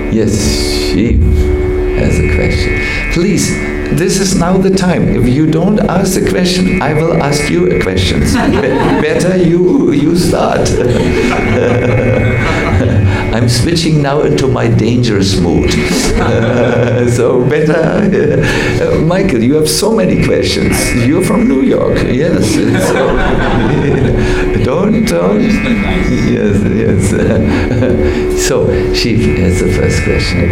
Yes, she has a question. Please, this is now the time. If you don't ask the question, I will ask you a question. Better you start. I'm switching now into my dangerous mood. So better, Michael, you have so many questions. You're from New York, yes. Don't. Yes. So she has the first question.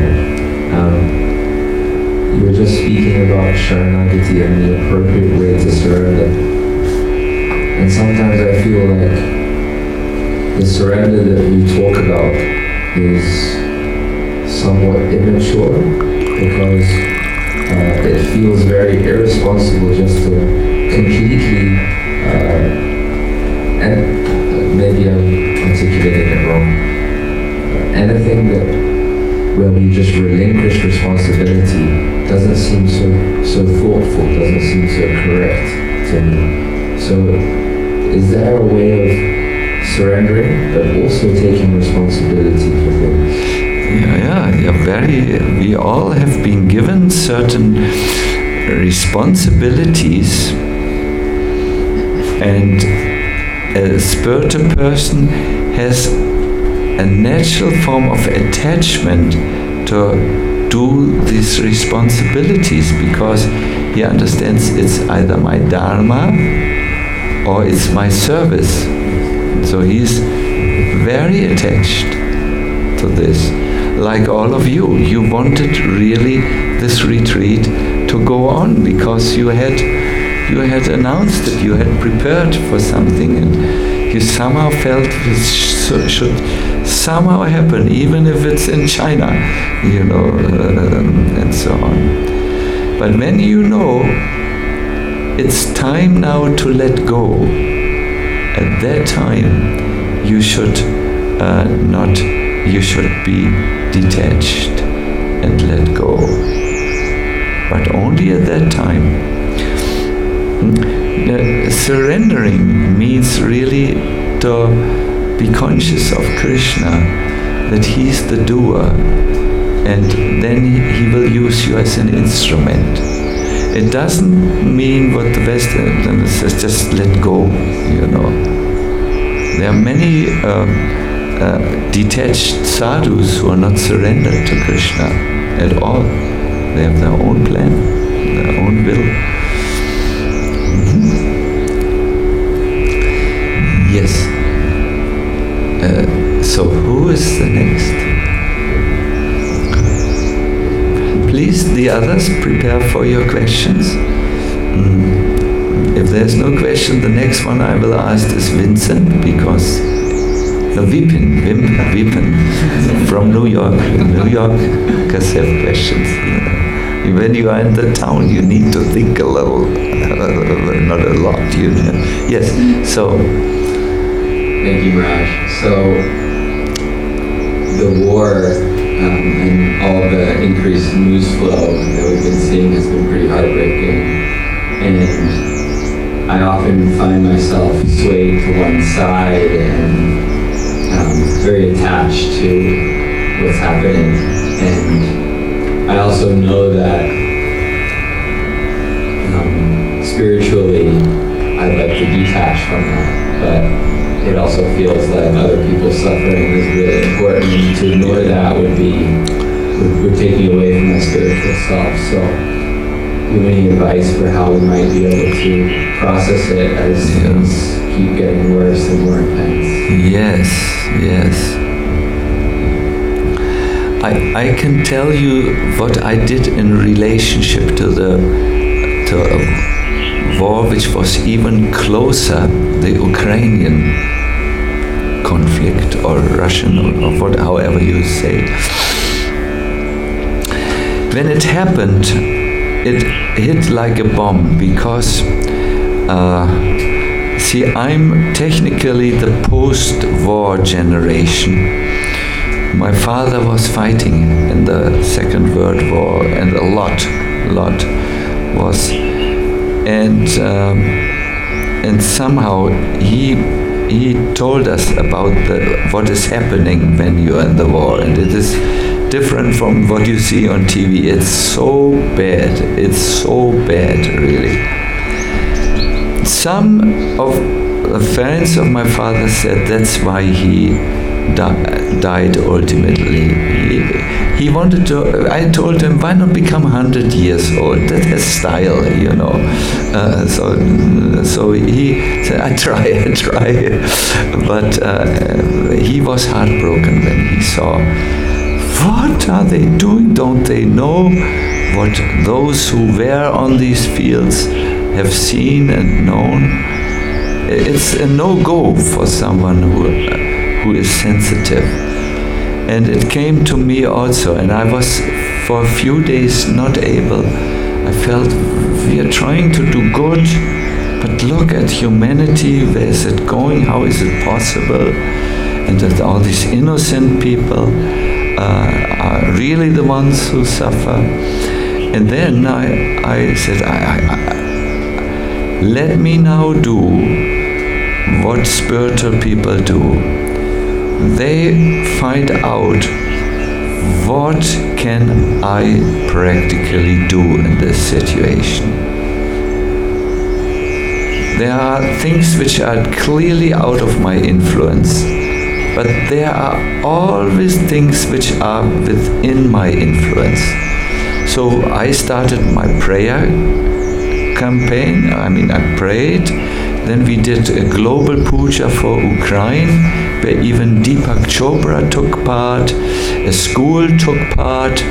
You were just speaking about Sharanagati and the appropriate way to surrender. And sometimes I feel like the surrender that we talk about is somewhat immature because it feels very irresponsible just to completely, and maybe I'm articulating it wrong, anything that when we just relinquish responsibility doesn't seem so thoughtful, doesn't seem so correct to me. So is there a way of surrendering but also taking responsibility for things? We all have been given certain responsibilities, and a spiritual person has a natural form of attachment to do these responsibilities because he understands it's either my dharma or it's my service. So he's very attached to this. Like all of you, you wanted really this retreat to go on because you had announced it, you had prepared for something, and you somehow felt this should somehow happen, even if it's in China, and so on. But when you know it's time now to let go, at that time you should you should be detached and let go. But only at that time. Surrendering means really to be conscious of Krishna, that he's the doer, and then he will use you as an instrument. It doesn't mean what the Western says, just let go, There are many detached sadhus who are not surrendered to Krishna at all. They have their own plan, their own will. Yes. So who is the next? Please, the others, prepare for your questions. If there's no question, the next one I will ask is Vincent, because the Vipin from New York has have questions. When you are in the town, you need to think a little, not a lot. Yes. So. Thank you, Raj. So, the war and all the increased news flow that we've been seeing has been pretty heartbreaking, and I often find myself swayed to one side and very attached to what's happening. And I also know that spiritually I'd like to detach from that, but it also feels like other people's suffering is really important. To ignore that would take me away from my spiritual self. So, do you have any advice for how we might be able to process it as things keep getting worse and more intense? Yes. I can tell you what I did in relationship to a war which was even closer, the Ukrainian conflict, or Russian, or however you say. When it happened, it hit like a bomb, because I'm technically the post-war generation. My father was fighting in the Second World War, and a lot was, and somehow he told us about what is happening when you are in the war, and it is different from what you see on TV. It's so bad. It's so bad, really. Some of the friends of my father said that's why he died ultimately. He wanted to, I told him, why not become 100 years old? That has style, you know. So he said, I try. But he was heartbroken when he saw, what are they doing? Don't they know what those who were on these fields have seen and known? It's a no-go for someone who is sensitive. And it came to me also, and I was for a few days not able. I felt we are trying to do good, but look at humanity, where is it going, how is it possible? And that all these innocent people are really the ones who suffer. And then I said, let me now do what spiritual people do. They find out, what can I practically do in this situation? There are things which are clearly out of my influence, but there are always things which are within my influence. So I started my prayer campaign. I prayed. Then we did a global puja for Ukraine, where even Deepak Chopra took part, a school took part,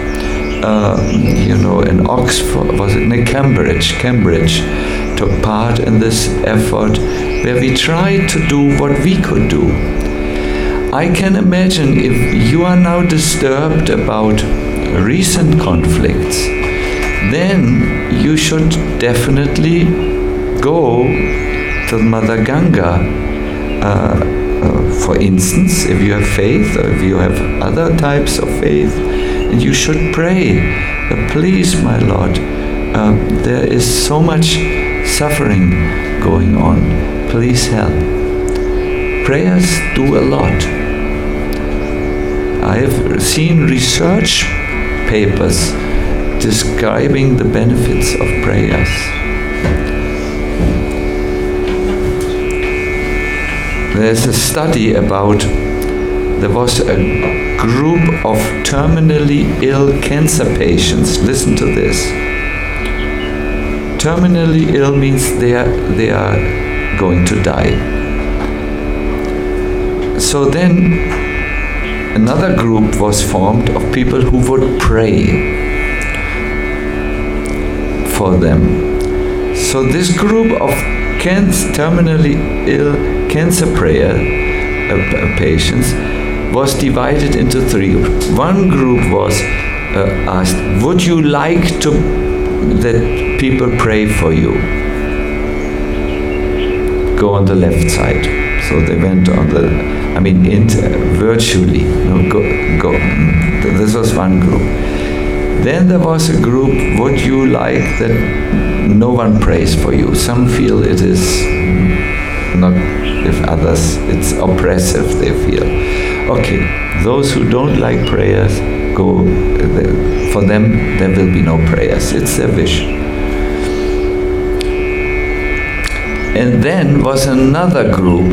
in Oxford, Cambridge took part in this effort, where we tried to do what we could do. I can imagine if you are now disturbed about recent conflicts, then you should definitely go to Mother Ganga, for instance, if you have faith or if you have other types of faith, and you should pray, please, my Lord, there is so much suffering going on, please help. Prayers do a lot. I have seen research papers describing the benefits of prayers. There's a study about, there was a group of terminally ill cancer patients. Listen to this. Terminally ill means they are going to die. So then another group was formed of people who would pray for them. So this group of terminally ill cancer patients was divided into three groups. One group was asked, would you like that people pray for you? Go on the left side. So they went on virtually. Go. This was one group. Then there was a group, would you like that no one prays for you? Some feel it is not, if others, it's oppressive, they feel. Okay, those who don't like prayers, go, for them there will be no prayers, it's their wish. And then was another group,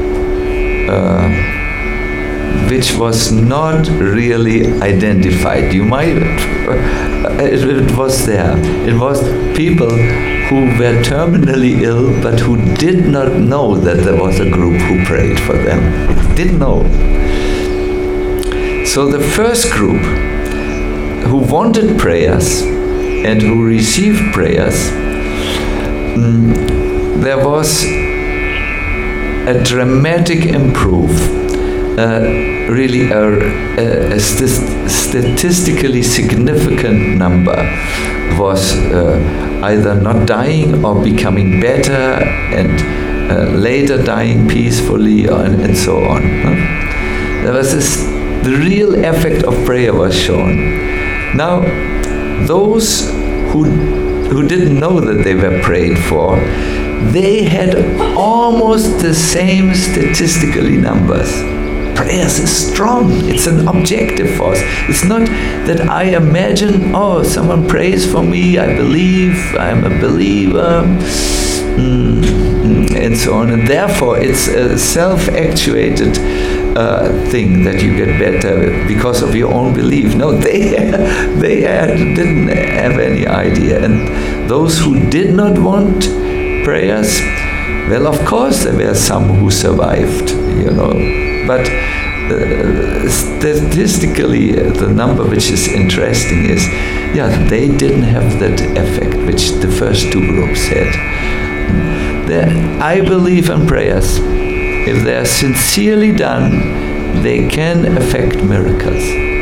which was not really identified. You might, it was there. It was people who were terminally ill, but who did not know that there was a group who prayed for them. Didn't know. So the first group, who wanted prayers and who received prayers, there was a dramatic improvement. Really a statistically significant number was either not dying or becoming better and later dying peacefully and so on. There was the real effect of prayer was shown. Now, those who didn't know that they were prayed for, they had almost the same statistically numbers. prayers is strong. It's an objective force. It's not that I imagine, oh, someone prays for me, I believe, I'm a believer, and so on. And therefore, it's a self-actuated thing that you get better because of your own belief. No, they didn't have any idea. And those who did not want prayers, well, of course, there were some who survived, But statistically, the number which is interesting is, they didn't have that effect which the first two groups had. I believe in prayers. If they are sincerely done, they can affect miracles.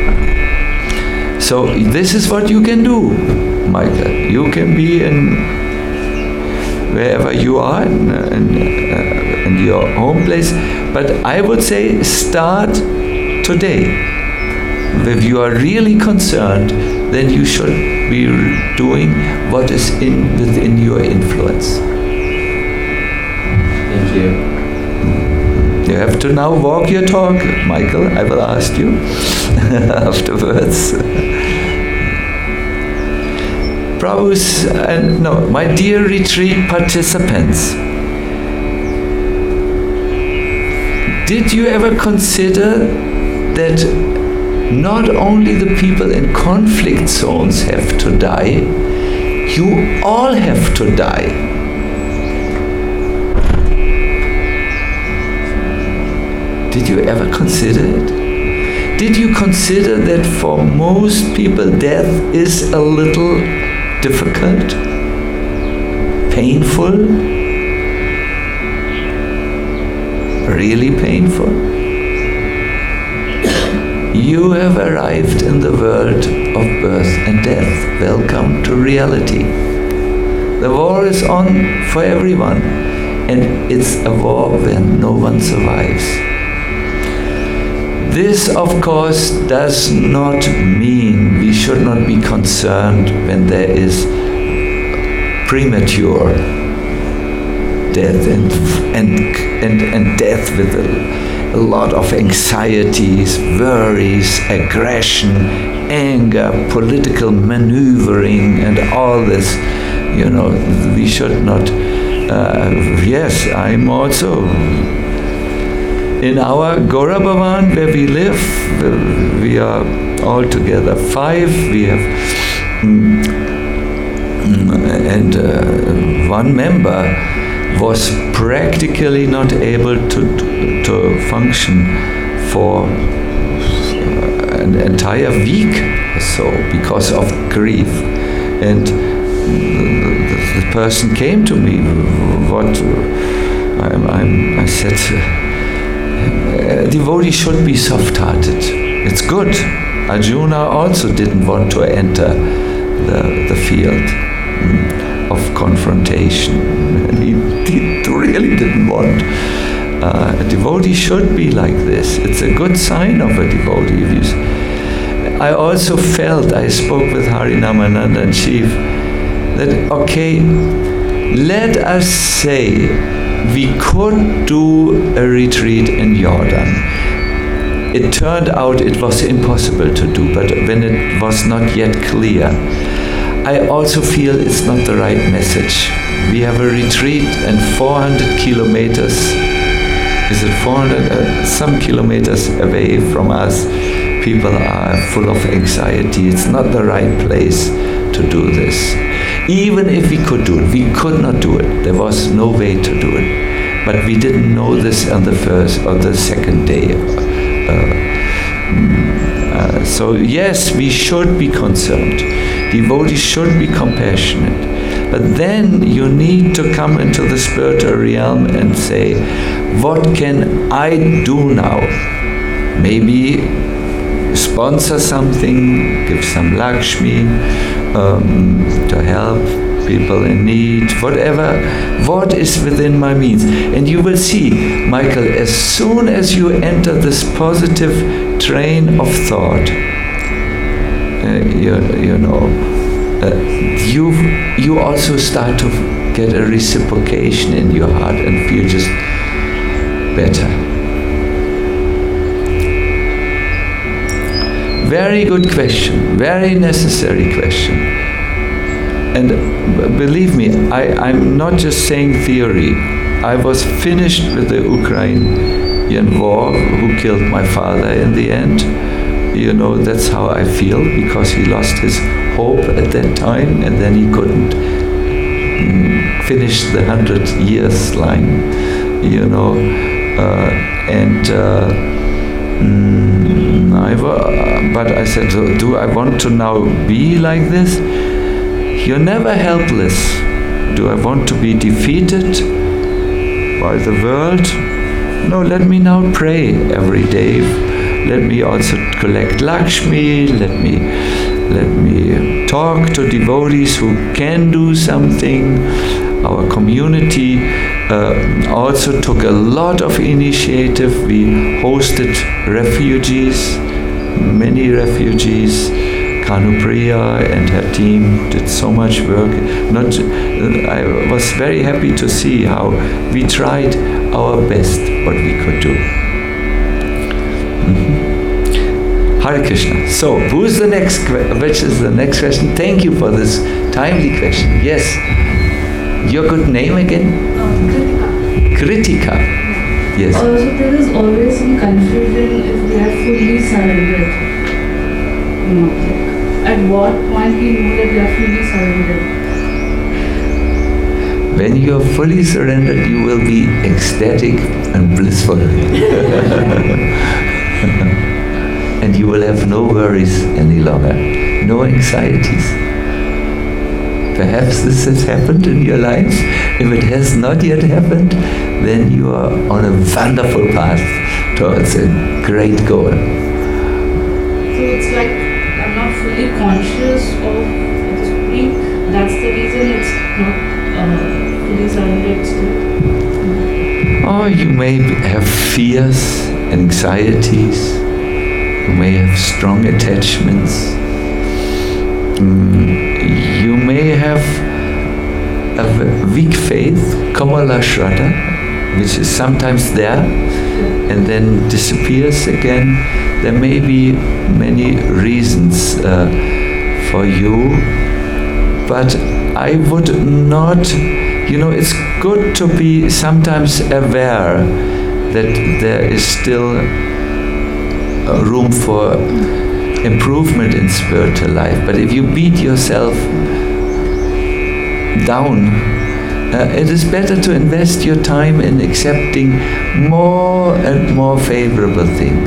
So this is what you can do, Michael. You can be in wherever you are, in your home place. But I would say start today. If you are really concerned, then you should be doing what is within your influence. Thank you. You have to now walk your talk, Michael. I will ask you afterwards. Prabhu's, my dear retreat participants, did you ever consider that not only the people in conflict zones have to die, you all have to die? Did you ever consider it? Did you consider that for most people death is a little difficult, painful, really painful? You have arrived in the world of birth and death. Welcome to reality. The war is on for everyone, and it's a war when no one survives. This, of course, does not mean we should not be concerned when there is premature death and death with a lot of anxieties, worries, aggression, anger, political maneuvering, and all this. We should not. Yes, I'm also. In our Gora Bhavan, where we live, we are all together 5. We have, and one member was practically not able to function for an entire week or so because of grief. And the person came to me. I said, a devotee should be soft-hearted. It's good. Arjuna also didn't want to enter the field of confrontation. He really didn't want. A devotee should be like this. It's a good sign of a devotee. I also felt, I spoke with Harinamananda and Chief, that, okay, let us say we could do a retreat in Jordan. It turned out it was impossible to do, but when it was not yet clear, I also feel it's not the right message. We have a retreat and 400 kilometers, is it 400? Some kilometers away from us, people are full of anxiety. It's not the right place to do this. Even if we could do it, we could not do it. There was no way to do it. But we didn't know this on the first or the second day. So yes, we should be concerned. Devotees should be compassionate. But then you need to come into the spiritual realm and say, what can I do now? Maybe sponsor something, give some Lakshmi to help people in need, whatever, what is within my means. And you will see, Michael, as soon as you enter this positive train of thought, you also start to get a reciprocation in your heart and feel just better. very good question, very necessary question. And believe me, I'm not just saying theory. I was finished with the Ukrainian war, who killed my father in the end. You know, that's how I feel, because he lost his hope at that time, and then he couldn't finish the 100 years line, you know. But I said, do I want to now be like this? You're never helpless. Do I want to be defeated by the world? No, let me now pray every day. Let me also collect Lakshmi. Let me talk to devotees who can do something. Our community also took a lot of initiative. We hosted refugees, many refugees. Kanupriya and her team did so much work. I was very happy to see how we tried our best, what we could do. Hare Krishna. So, which is the next question? Thank you for this timely question. Yes. Your good name again? Kritika. Yes. So there is always some confusion if they are fully surrendered. At what point we know that we are fully surrendered? When you are fully surrendered, you will be ecstatic and blissful. And you will have no worries any longer, no anxieties. Perhaps this has happened in your life. If it has not yet happened, then you are on a wonderful path towards a great goal. So it's like I'm not fully conscious of the Supreme. That's the reason it's not fully surrendered still. Oh, you may have fears, anxieties. You may have strong attachments. You may have a weak faith, Kamala Shraddha, which is sometimes there and then disappears again. There may be many reasons for you, but I would not, it's good to be sometimes aware that there is still room for improvement in spiritual life. But if you beat yourself down, it is better to invest your time in accepting more and more favorable things.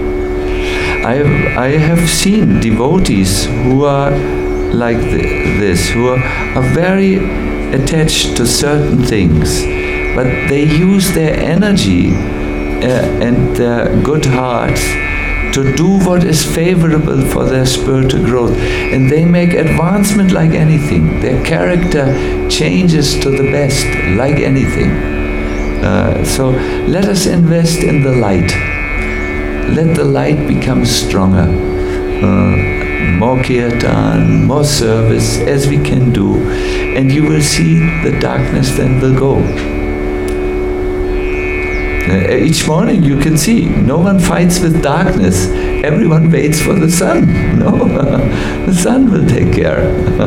I have seen devotees who are like this, who are very attached to certain things, but they use their energy and their good hearts to do what is favorable for their spiritual growth. And they make advancement like anything. Their character changes to the best, like anything. So let us invest in the light. Let the light become stronger. More kirtan, more service, as we can do. And you will see the darkness then will go. Each morning you can see, no one fights with darkness. Everyone waits for the sun. No, the sun will take care.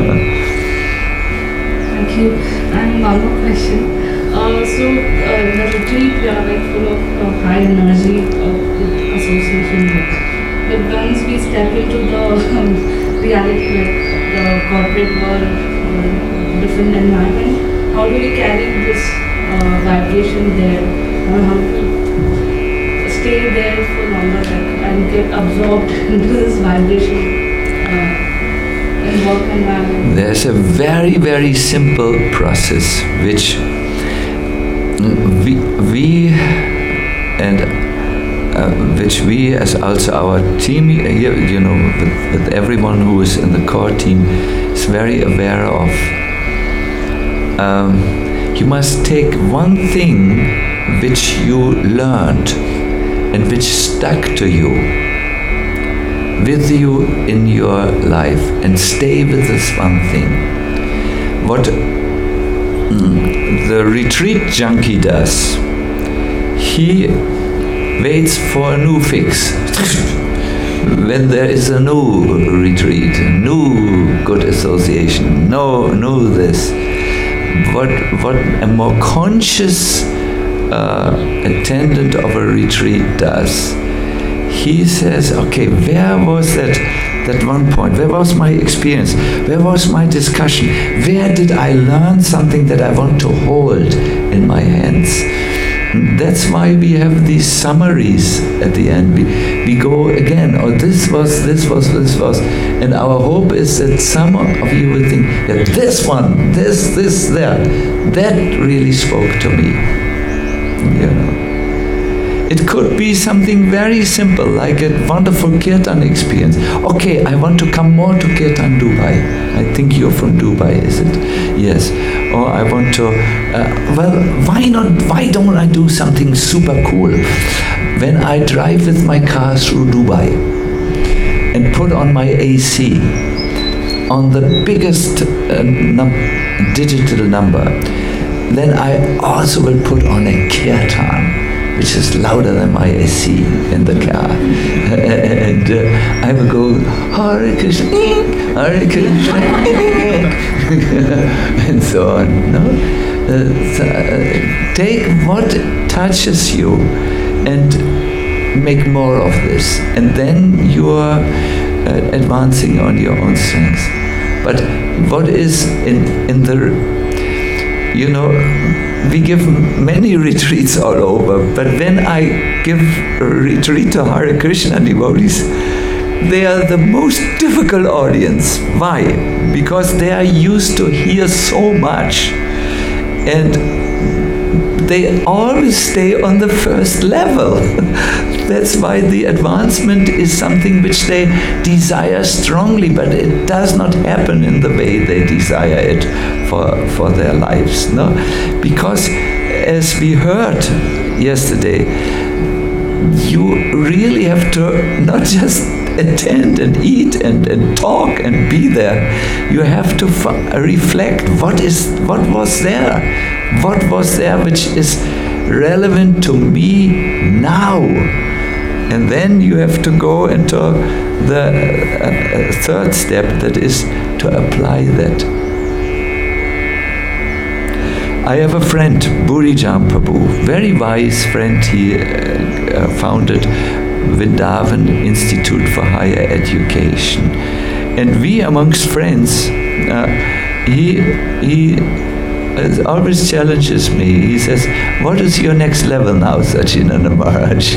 Thank you. And one more question. So the retreat, we are like full of high energy association work. But once we step into the reality, like the corporate world, different environment, how do we carry this vibration there? How to stay there for longer, and get absorbed into this vibration in work environment? There's a very, very simple process which which we as also our team here, with everyone who is in the core team, is very aware of. You must take one thing which you learned and which stuck to you, with you in your life, and stay with this one thing. What the retreat junkie does, he waits for a new fix. when there is a new retreat, a new good association, no this, what a more conscious attendant of a retreat does, he says, okay, where was that one point? Where was my experience? Where was my discussion? Where did I learn something that I want to hold in my hands? That's why we have these summaries at the end. We go again, this was. And our hope is that some of you will think that this one, this, that really spoke to me. You know. It could be something very simple, like a wonderful Kirtan experience. Okay, I want to come more to Kirtan Dubai. I think you're from Dubai, is it? Yes. Or I want to, why don't I do something super cool? When I drive with my car through Dubai and put on my AC on the biggest digital number, then I also will put on a Kirtan, which is louder than my AC in the car. And I will go, Hare Krishna, Hare Krishna, and so on. No? Take what touches you and make more of this. And then you are advancing on your own strengths. But what is in the... You know, we give many retreats all over, but when I give a retreat to Hare Krishna devotees, they are the most difficult audience. Why? Because they are used to hear so much, and they always stay on the first level. That's why the advancement is something which they desire strongly, but it does not happen in the way they desire it for their lives. No? Because as we heard yesterday, you really have to not just attend and eat and talk and be there. You have to reflect what was there. What was there which is relevant to me now? And then you have to go into the third step, that is to apply that. I have a friend, Burijan Prabhu, very wise friend. He founded Vrindavan Institute for Higher Education. And we amongst friends, he always challenges me. He says, what is your next level now, Sachinanda Maharaj?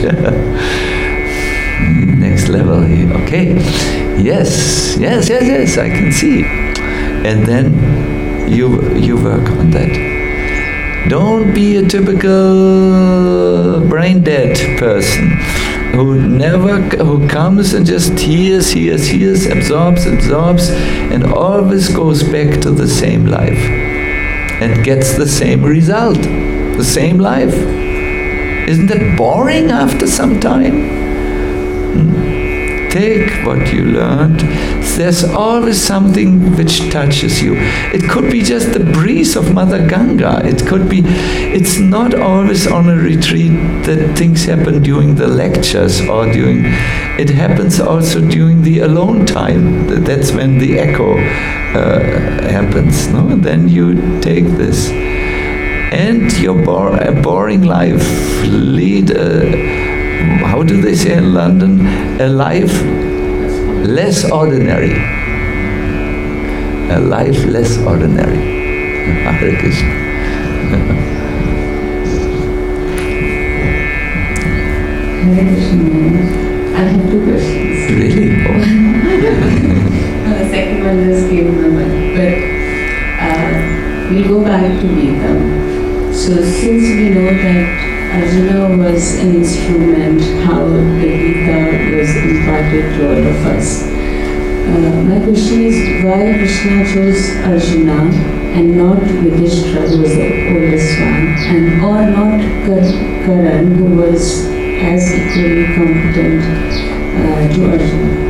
Next level, okay. Yes, I can see. And then you work on that. Don't be a typical brain dead person who comes and just hears, absorbs, and always goes back to the same life and gets the same result, the same life. Isn't that boring after some time? Take what you learned. There's always something which touches you. It could be just the breeze of Mother Ganga. It's not always on a retreat that things happen during the lectures or it happens also during the alone time. That's when the echo happens. No? And then you take this. And your boring life, lead how do they say in London? A life less ordinary. A life less ordinary. Hare Krishna. Hare Krishna. I have two questions. Really? The second one just came in my mind. But we'll go back to Gita. So since we know that Arjuna was an instrument, how the Gita was imparted to all of us. My question is, why Krishna chose Arjuna and not Yudhishthira, who was the oldest one, or not Karan, who was as equally competent to Arjuna?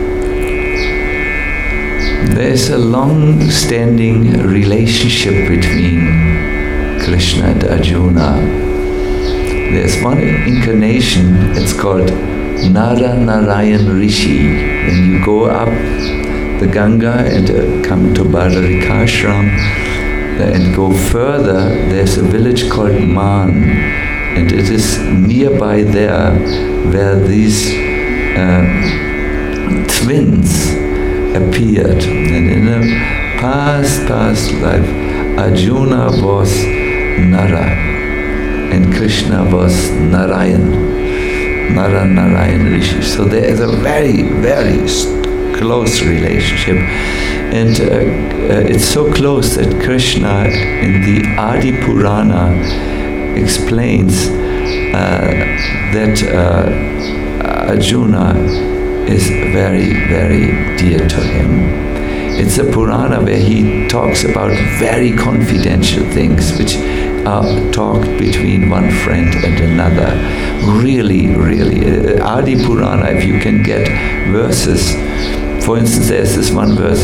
There's a long-standing relationship between Krishna and Arjuna. There's one incarnation, it's called Nara Narayan Rishi. When you go up the Ganga and come to Badarikashram and go further, there's a village called Man, and it is nearby there where these twins appeared. And in a past life, Arjuna was Nara and Krishna was Narayan, Nara Narayan Rishi. So there is a very, very close relationship, and it's so close that Krishna in the Adi Purana explains that Arjuna is very, very dear to him. It's a Purana where he talks about very confidential things which are talked between one friend and another. Really, really. Adi Purana, if you can get verses. For instance, there's this one verse,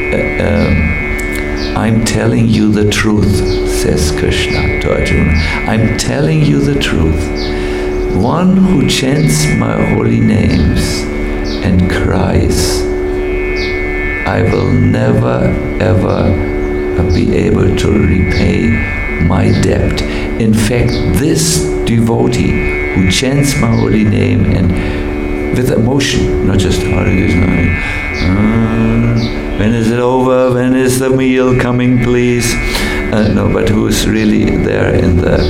I'm telling you the truth, says Krishna to Arjuna. I'm telling you the truth. One who chants my holy names and cries, I will never ever be able to repay my debt. In fact, this devotee who chants my holy name and with emotion, not just Hare Krishna, when is it over? When is the meal coming, please? No, but who is really there in the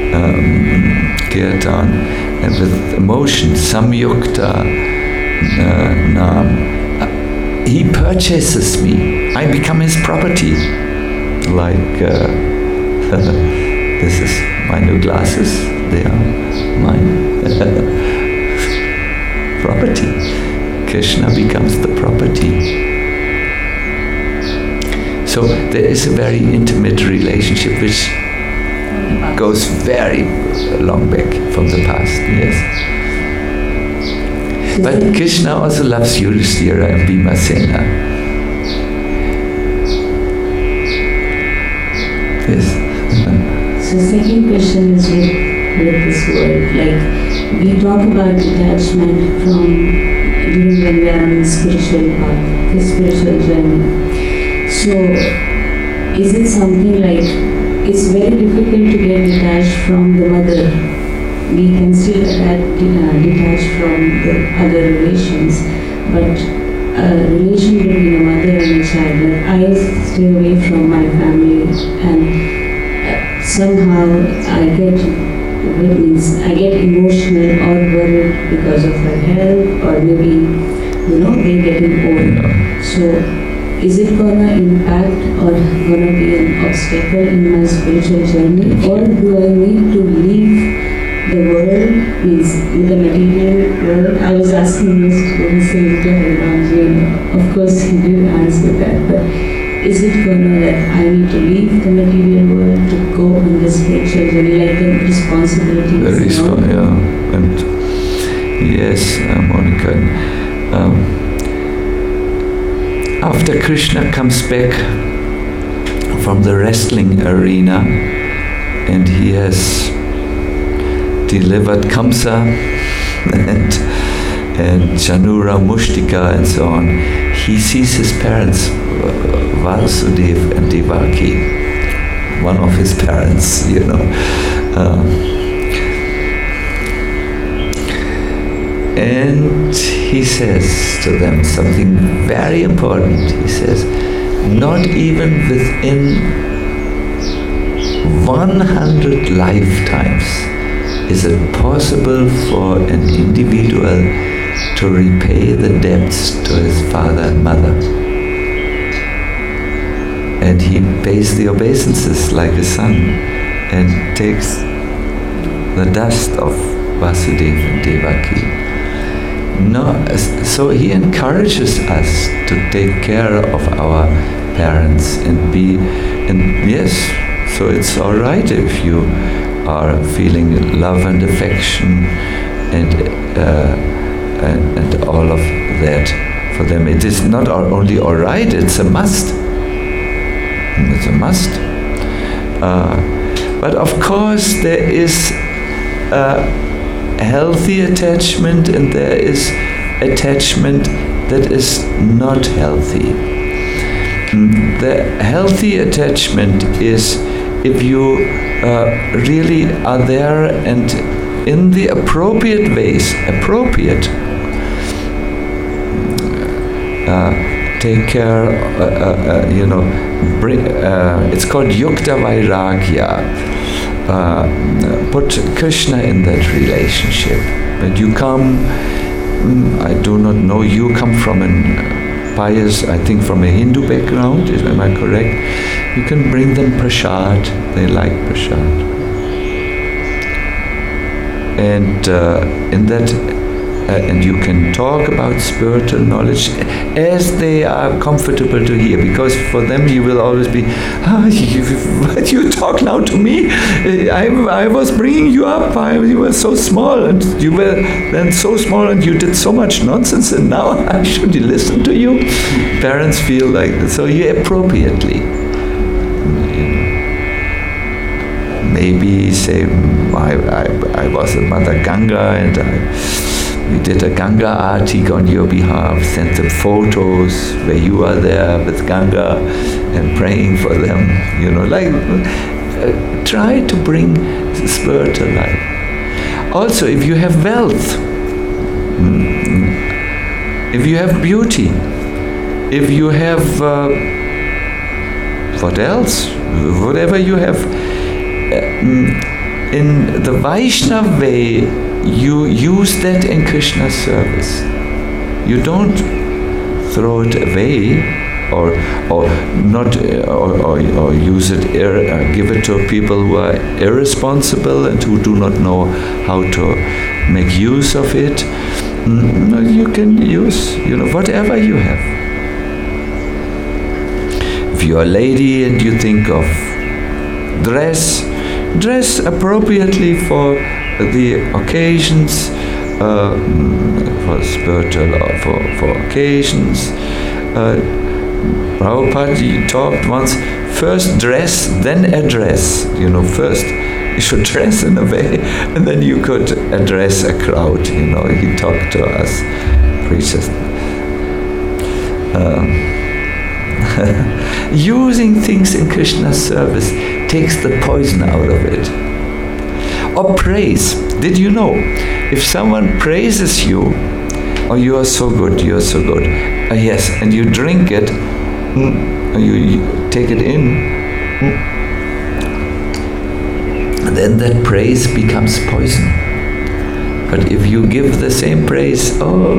kirtan and with emotion, samyukta nam. He purchases me. I become his property. Like this is my new glasses. They are mine. Property. Krishna becomes the property. So there is a very intimate relationship which goes very long back from the past, yes. But Krishna also loves Yudhishthira and Bhimasena. Yes. So second question is with this word, like we talk about detachment from during when we are on the spiritual path, the spiritual journey. So is it something like it's very difficult to get detached from the mother? We can still get detached from the other relations, but a relation between a mother and a child, like I stay away from my family and somehow I get emotional or worried because of her health, or maybe, they're getting old. So is it gonna impact or gonna be an obstacle in my spiritual journey, or do I need to leave the world, means the material world? I was asking this to Harimanji, and of course he did answer that, but is it gonna that I need to leave the material world to go on the spiritual journey, like the responsibility? Yeah, and yes, Monica. After Krishna comes back from the wrestling arena and he has delivered Kamsa and Chanura Mushtika and so on, he sees his parents, Vasudeva and Devaki, one of his parents, and he says to them something very important. He says, not even within 100 lifetimes is it possible for an individual to repay the debts to his father and mother. And he pays the obeisances like a son and takes the dust of Vasudeva and Devaki. No, so he encourages us to take care of our parents and yes, so it's all right if you are feeling love and affection and all of that for them. It is not only all right, it's a must. It's a must. But of course there is healthy attachment and there is attachment that is not healthy. The healthy attachment is if you really are there and in the appropriate ways, take care, bring, it's called Yukta Vairagya. Put Krishna in that relationship. When you come, I do not know, you come from an pious, I think from a Hindu background, am I correct? You can bring them prasad, they like prasad. And in that, and you can talk about spiritual knowledge as they are comfortable to hear, because for them you will always be, you talk now to me? I was bringing you up, you were so small, and you were then so small and you did so much nonsense, and now I should listen to you? Parents feel like that, so you appropriately. Maybe say, I was a Mother Ganga and we did a Ganga Aarti on your behalf, sent them photos where you are there with Ganga and praying for them, try to bring spiritual life. Also, if you have wealth, if you have beauty, if you have what else? Whatever you have, in the Vaishnava way, you use that in Krishna's service. You don't throw it away or not or use it, give it to people who are irresponsible and who do not know how to make use of it. You can use, whatever you have. If you're a lady and you think of dress appropriately for the occasions, for spiritual or for occasions. Prabhupada talked once, first dress, then address. First you should dress in a way, and then you could address a crowd. He talked to us, preachers. Using things in Krishna's service takes the poison out of it. Or praise. Did you know? If someone praises you, oh, you are so good, yes, and you drink it, you take it in, then that praise becomes poison. But if you give the same praise,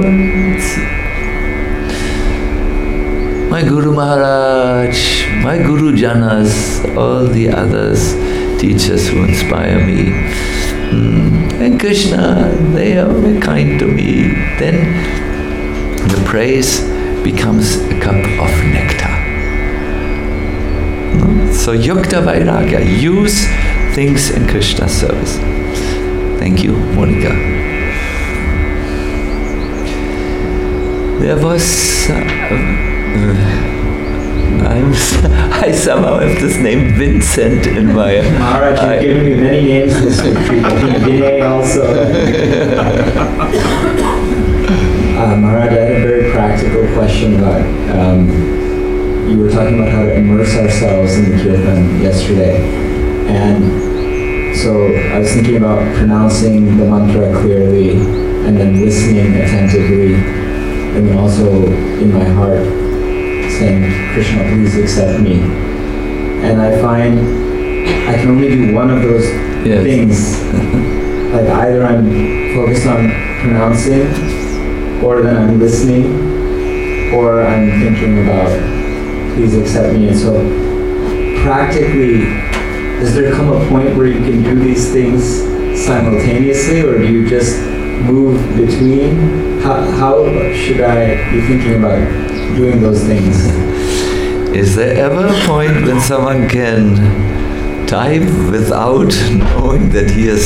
my Guru Maharaj, my Guru Janas, all the others, teachers who inspire me, and Krishna, they are very kind to me, then the praise becomes a cup of nectar. So Yukta Vairagya, use things in Krishna's service. Thank you, Monica. There was I somehow have this name Vincent in my... Maharaj, you've given me many names this week. I think Vinay also. Maharaj, I had a very practical question about... you were talking about how to immerse ourselves in the Kirtan yesterday. And so I was thinking about pronouncing the mantra clearly and then listening attentively, and then also in my heart saying, Krishna, please accept me. And I find I can only do one of those things. Like either I'm focused on pronouncing, or then I'm listening, or I'm thinking about, please accept me. And so practically, does there come a point where you can do these things simultaneously, or do you just move between? How should I be thinking about doing those things? Is there ever a point when someone can type without knowing that he is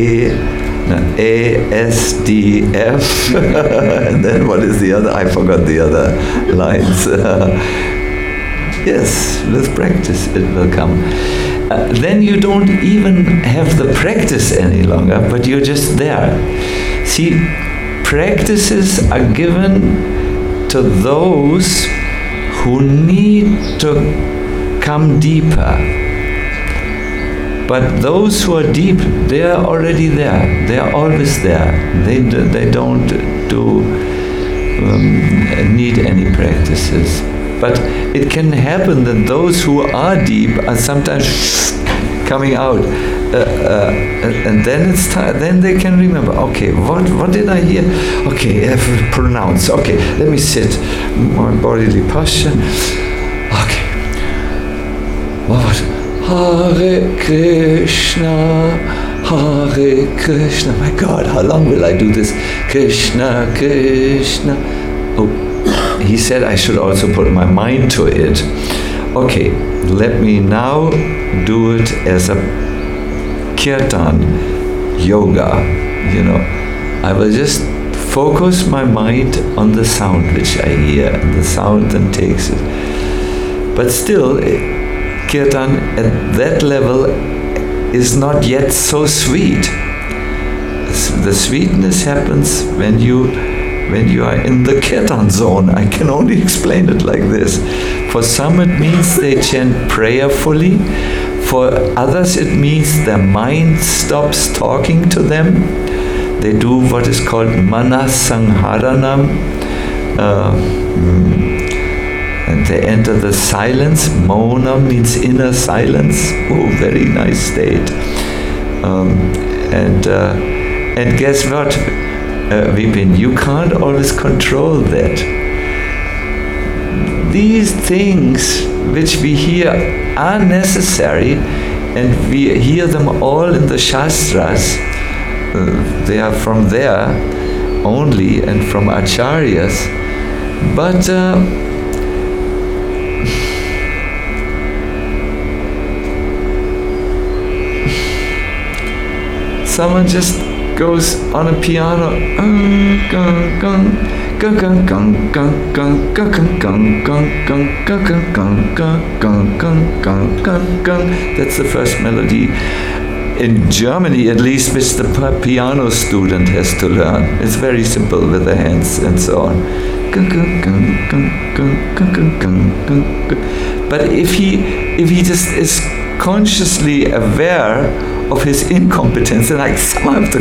A-S-D-F and then what is the other? I forgot the other lines. Yes, with practice it will come. then you don't even have the practice any longer, but you're just there. See, practices are given to those who need to come deeper. But those who are deep, they are already there. They are always there. They don't need any practices. But it can happen that those who are deep are sometimes coming out, and then it's time. Then they can remember. Okay, what did I hear? Okay, I have to pronounce. Okay, let me sit. My bodily posture. Okay. What? Hare Krishna, Hare Krishna. My God, how long will I do this? Krishna, Krishna. Oh, he said I should also put my mind to it. Okay, let me now do it as a kirtan yoga. You know, I will just focus my mind on the sound which I hear, and the sound then takes it. But still, kirtan at that level is not yet so sweet. The sweetness happens when you are in the kirtan zone. I can only explain it like this. For some it means they chant prayerfully. For others it means their mind stops talking to them. They do what is called manasangharanam. And they enter the silence. Mona means inner silence. Oh, very nice state. And guess what, Vipin? You can't always control that. These things which we hear are necessary, and we hear them all in the Shastras. They are from there only and from Acharyas. But someone just goes on a piano, that's the first melody. In Germany, at least, which the piano student has to learn. It's very simple with the hands and so on. But if he just is consciously aware of his incompetence, and like somehow have to,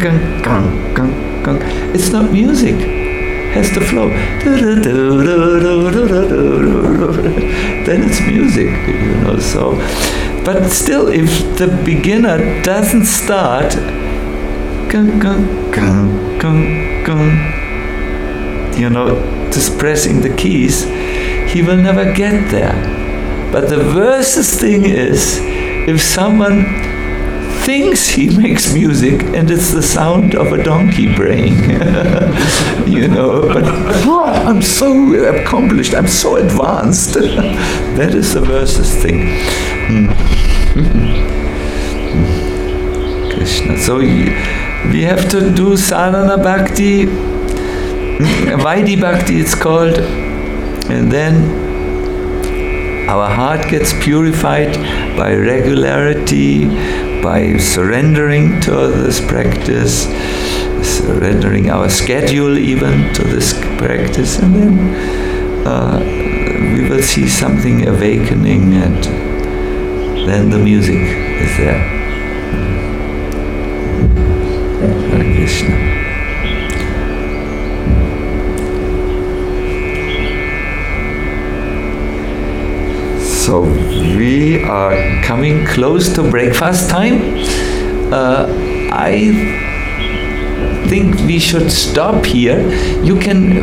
it's not music. It has to flow. Then it's music, you know. So, but still, if the beginner doesn't start, you know, just pressing the keys, he will never get there. But the worst thing is if someone thinks he makes music and it's the sound of a donkey braying. You know, but I'm so accomplished, I'm so advanced. That is the worst thing. Krishna. So we have to do sadhana bhakti, Vaidhi bhakti it's called, and then our heart gets purified by regularity, by surrendering to this practice, surrendering our schedule even to this practice, and then we will see something awakening, and then the music is there. Hare Krishna. So we are coming close to breakfast time. I think we should stop here. You can...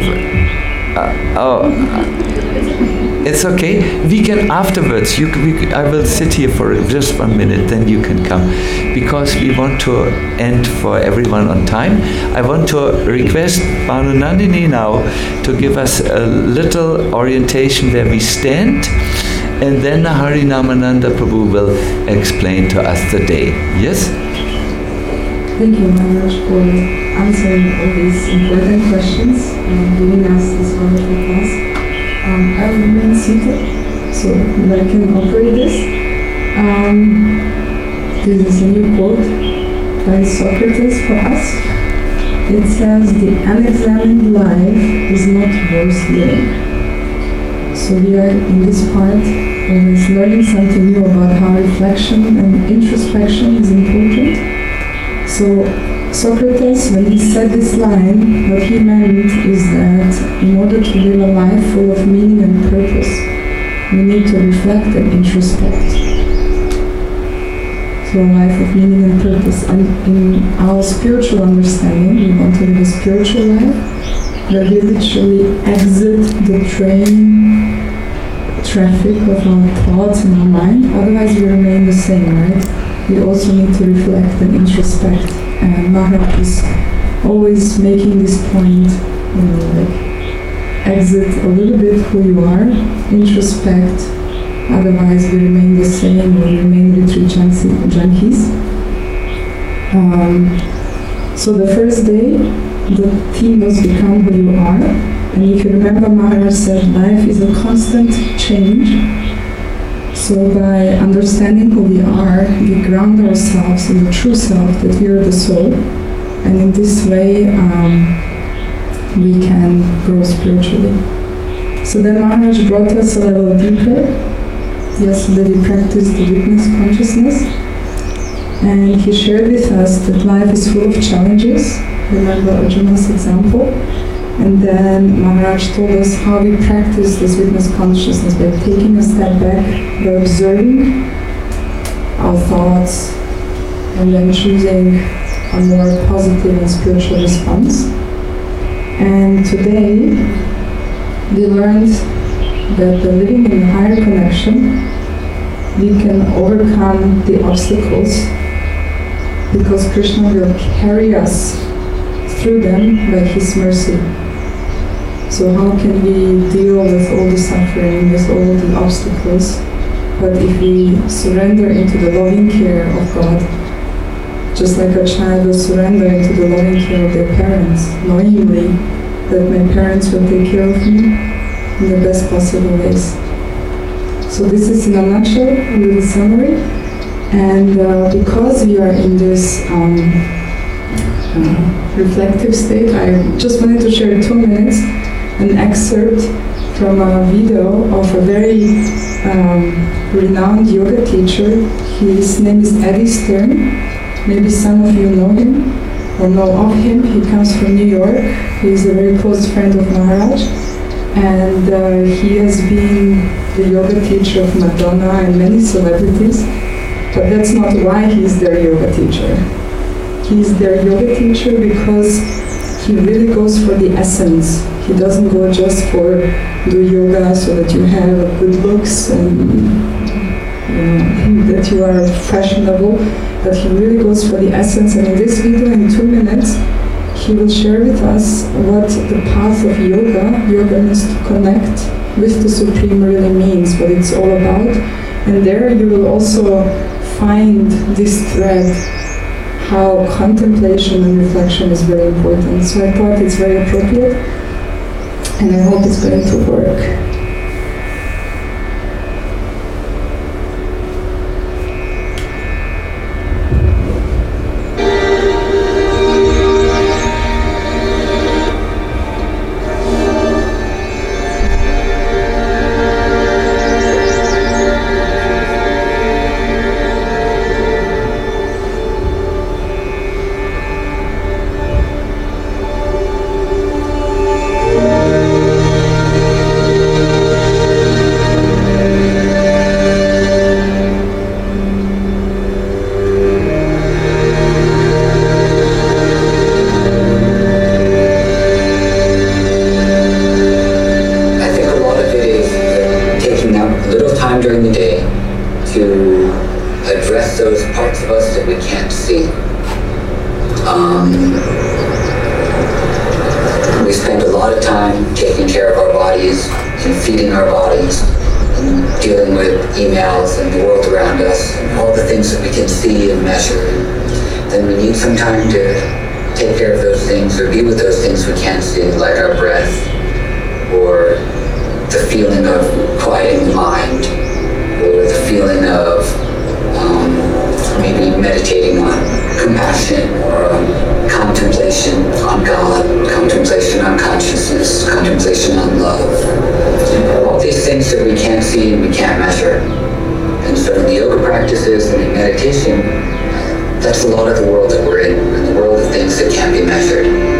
it's okay. We can afterwards. I will sit here for just 1 minute, then you can come. Because we want to end for everyone on time. I want to request Bhanu Nandini now to give us a little orientation where we stand. And then Harinamananda Prabhu will explain to us the day. Yes? Thank you, Maharaj, for answering all these important questions and giving us this wonderful class. I will remain seated so that I can operate this. This is a new quote by Socrates for us. It says, "The unexamined life is not worth living." So we are in this part always learning something new about how reflection and introspection is important. So Socrates, when he said this line, what he meant is that in order to live a life full of meaning and purpose, we need to reflect and introspect. So a life of meaning and purpose. And in our spiritual understanding, we want to live a spiritual life where we literally exit the train traffic of our thoughts in our mind. Otherwise we remain the same, right? We also need to reflect and introspect. And Maharaj is always making this point, like exit a little bit who you are, introspect, otherwise we remain the same, we remain retreat junkies. So the first day, the theme was become who you are. And if you remember, Maharaj said life is a constant change. So by understanding who we are, we ground ourselves in the true self, that we are the soul. And in this way, we can grow spiritually. So then Maharaj brought us a level deeper. Yesterday we practiced the witness consciousness. And he shared with us that life is full of challenges. Remember Arjuna's example? And then Maharaj told us how we practice this witness consciousness by taking a step back, by observing our thoughts, and then choosing a more positive and spiritual response. And today we learned that by living in a higher connection, we can overcome the obstacles because Krishna will carry us through them by His mercy. So how can we deal with all the suffering, with all the obstacles? But if we surrender into the loving care of God, just like a child will surrender into the loving care of their parents, knowingly that my parents will take care of me in the best possible ways. So this is in a nutshell, a little summary. And because we are in this reflective state, I just wanted to share 2 minutes an excerpt from a video of a very renowned yoga teacher. His name is Eddie Stern. Maybe some of you know him or know of him. He comes from New York. He's a very close friend of Maharaj. And he has been the yoga teacher of Madonna and many celebrities. But that's not why he's their yoga teacher. He's their yoga teacher because he really goes for the essence. He doesn't go just for do yoga so that you have good looks and that you are fashionable, but he really goes for the essence. And in this video, in 2 minutes, he will share with us what the path of yoga means to connect with the Supreme really means, what it's all about. And there you will also find this thread, how contemplation and reflection is very important. So I thought it's very appropriate, and I hope it's going to work. We spend a lot of time taking care of our bodies and feeding our bodies and dealing with emails and the world around us and all the things that we can see and measure. Then we need some time to take care of those things or be with those things we can't see, like our breath or the feeling of quieting the mind or the feeling of maybe meditating on compassion or contemplation on God, contemplation on consciousness, contemplation on love. All these things that we can't see and we can't measure. And so in the yoga practices and in meditation, that's a lot of the world that we're in the world of things that can't be measured.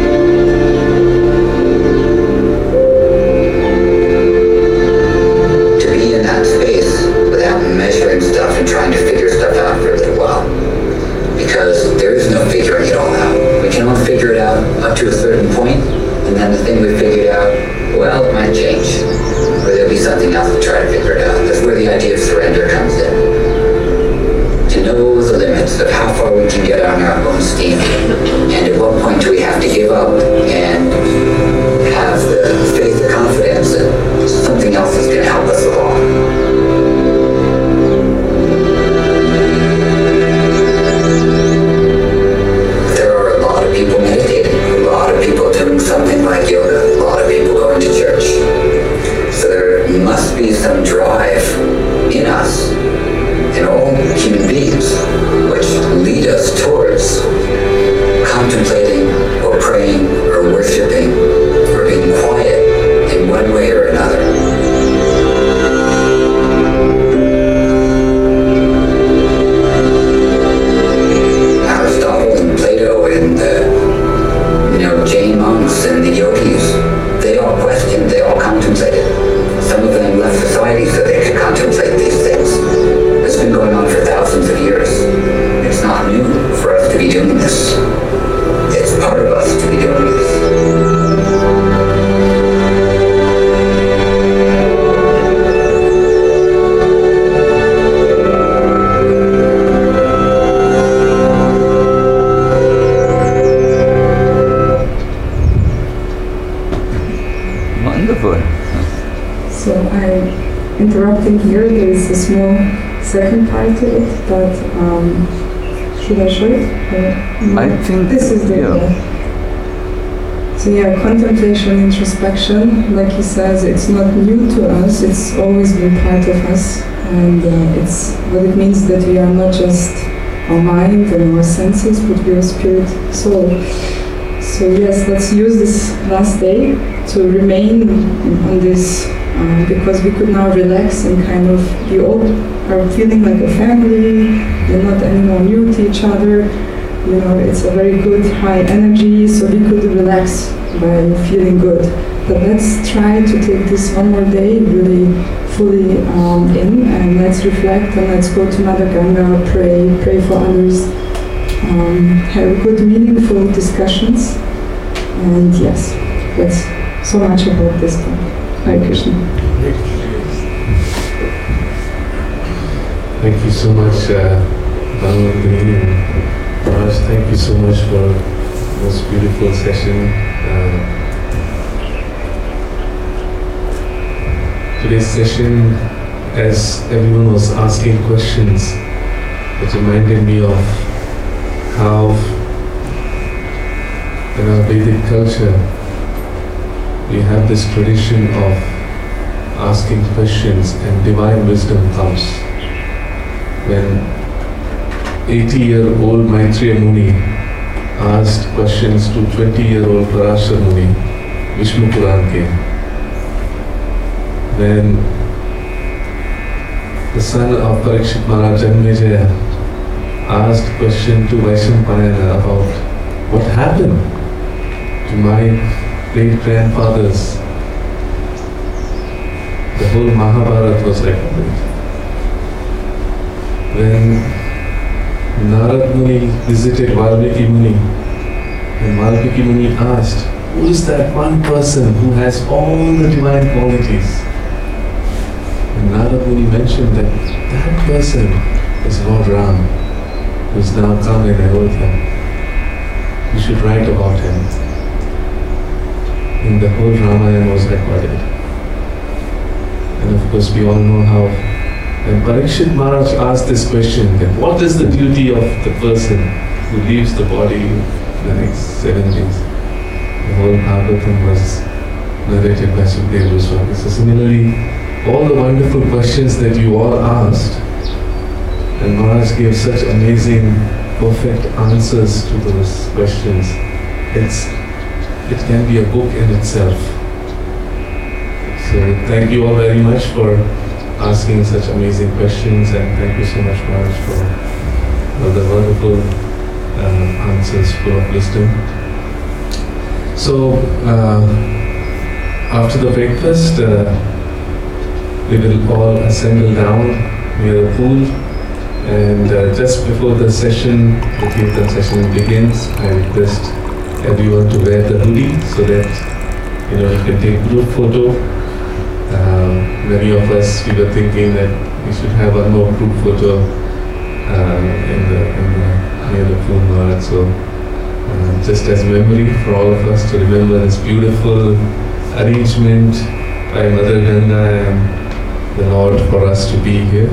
Measuring stuff and trying to figure stuff out for a little while, because there is no figuring it all out. We can only figure it out up to a certain point, and then the thing we figured out, well, it might change, or there'll be something else to try to figure it out. That's where the idea of surrender comes in. To know the limits of how far we can get on our own steam, and at what point do we have to give up and have the faith and confidence that something else is going to help us along. Something like yoga, a lot of people going to church. So there must be some drive in us, in all human beings, which lead us towards contemplating or praying or worshiping or being quiet in one way or another. Aristotle and Plato and the Jain monks and the yogis, they all questioned, they all contemplated. Some of them left society so they could contemplate these things. It's been going on for thousands of years. It's not new for us to be doing this. It's part of us to be doing this. So I'm interrupting here. There is a small second part to it, but should I show it? No? I think this is the. So contemplation, introspection, like he says, it's not new to us. It's always been part of us, and it's what it means that we are not just our mind and our senses, but we are spirit, soul. So yes, let's use this last day to remain on this, because we could now relax and kind of, we all are feeling like a family, we're not anymore new to each other, it's a very good high energy, so we could relax by feeling good. But let's try to take this one more day really fully in, and let's reflect, and let's go to Mother Ganga, pray for others, have good meaningful discussions, and yes, that's so much about this part. Hare Krishna. Thank you so much, Bhagavani and Raj. Thank you so much for this beautiful session. Today's session, as everyone was asking questions, it reminded me of how in our Vedic culture we have this tradition of asking questions and divine wisdom comes. When 80-year-old Maitreya Muni asked questions to 20-year-old Parashar Muni, Vishnu Puran came. Then the son of Parikshit Maharaj, Janmejaya, asked a question to Vaishampayana about what happened to my great-grandfathers. The whole Mahabharata was recorded. When Narad Muni visited Valmiki Muni, and Valmiki Muni asked, who is that one person who has all the divine qualities? And Narad Muni mentioned that that person is Lord Ram, who is now come in Ayodhya. You should write about him. And the whole Ramayana was recorded. And of course we all know how when Parikshit Maharaj asked this question, that what is the duty of the person who leaves the body the next 7 days? The whole Bhagavatam was narrated by Sukadeva Goswami. So similarly, all the wonderful questions that you all asked, And Maharaj gave such amazing, perfect answers to those questions. It can be a book in itself. So thank you all very much for asking such amazing questions, and thank you so much, Maharaj, for the wonderful answers full of wisdom. So after the breakfast, we will all assemble down near the pool, and just before the session, the Kirtan session begins, I request everyone to wear the hoodie so that you can take group photo. Many of us, we were thinking that we should have one more group photo near the pool Maharaj. So just as memory for all of us to remember this beautiful arrangement by Mother Ganga and the Lord for us to be here.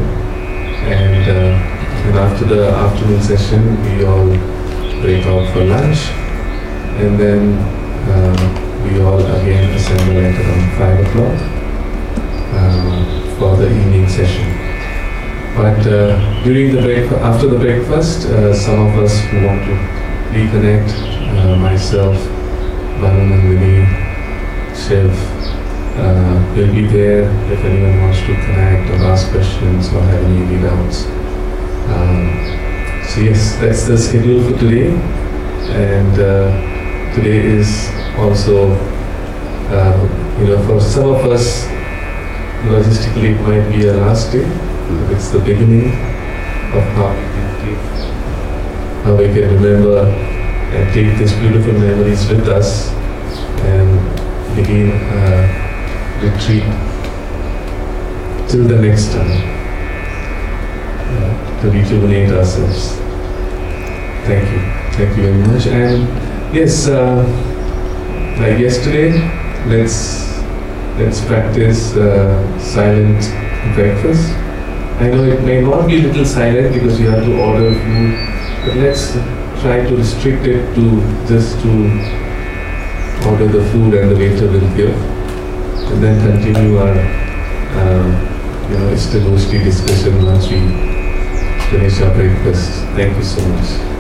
And after the afternoon session, we all break out for lunch, and then we all again assemble at around 5 o'clock for the evening session. But after the breakfast, some of us who want to reconnect, myself, Bhavanandini, Shiv, will be there if anyone wants to connect or ask questions or have any doubts. So yes, that's the schedule for today. And today is also, for some of us, logistically it might be a last day. It's the beginning of how we can remember and take these beautiful memories with us and begin retreat till the next time to rejuvenate ourselves. Thank you very much. And yes, like yesterday, let's practice silent breakfast. I know it may not be a little silent because you have to order food, but let's try to restrict it to just to order the food and the waiter will give, and then continue our Istagoshti discussion once we finish our breakfast. Thank you so much.